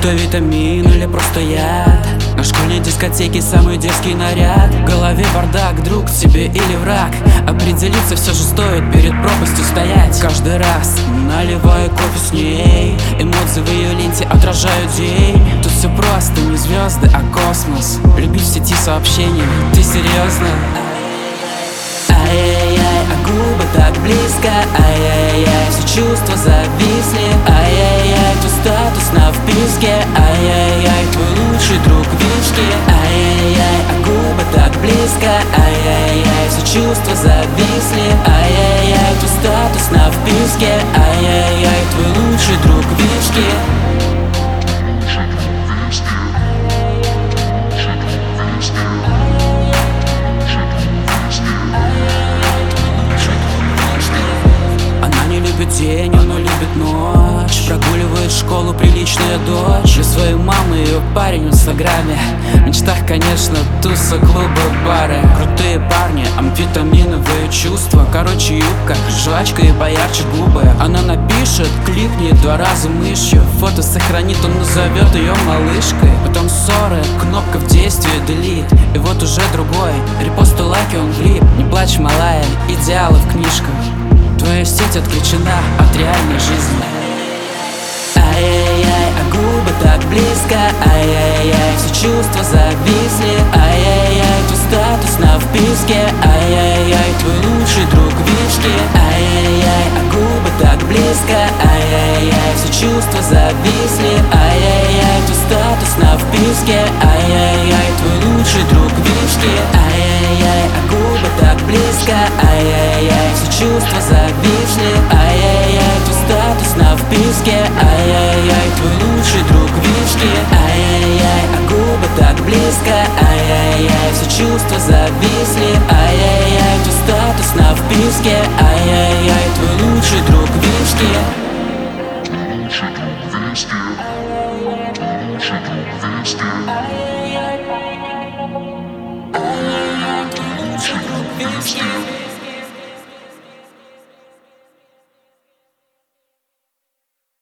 то витамин или просто яд. На школьной дискотеке самый дерзкий наряд. В голове бардак, друг тебе или враг. Определиться все же стоит, перед пропастью стоять. Каждый раз наливаю кофе с ней. Эмоции в ее ленте отражают день. Тут все просто, не звезды, а космос. Любить в сети сообщения, ты серьезно? Ай-яй-яй, а губы так близко. Ай-яй-яй, все чувства зависли. Ай-яй-яй, твой статус на вписке. Ай-яй-яй, твой лучший друг вишки. Ай-яй-яй, а губы так близко. Ай-яй-яй, все чувства зависли. Ай-яй-яй, твой статус на вписке. Ай-яй-яй, твой лучший друг вишки. День, она любит ночь. Прогуливает школу приличная дочь. Для своей мамы ее парень в инстаграме. В мечтах, конечно, туса, клубы, бары. Крутые парни, амфетаминовые чувства. Короче, юбка, жвачка и поярче губы. Она напишет, кликнет 2 раза мышью. Фото сохранит, он назовет ее малышкой. Потом ссоры, кнопка в действии, delete. И вот уже другой, репосты, лайки, он влип. Не плачь, малая, идеалы в книжках. Твоя сеть отключена от реальной жизни. Ай-яй-яй, а губы так близко. Ай-яй-яй, все чувства зависли. Ай-яй-яй, твой статус на вписке. Ай-яй-яй, твой лучший друг вишки. Ай-яй-яй, а губы так близко. Ай-яй-яй, все чувства зависли. Ай-яй-яй, твой статус на вписке. Ай-яй-яй, твой лучший друг вишки. Ай-яй-яй, а губы так близко. Ай-яй-яй, все чувства зависли. Ай-яй-яй, твой статус на вписке. Ай-яй-яй, твой лучший друг вишки. Ай-яй-яй, а губы так близко. Ай-яй-яй, все чувства зависли. Ай-яй-яй, твой статус на вписке. Ай-яй-яй, твой лучший друг вишки. Ай-яй-яй, твой лучший друг вишки.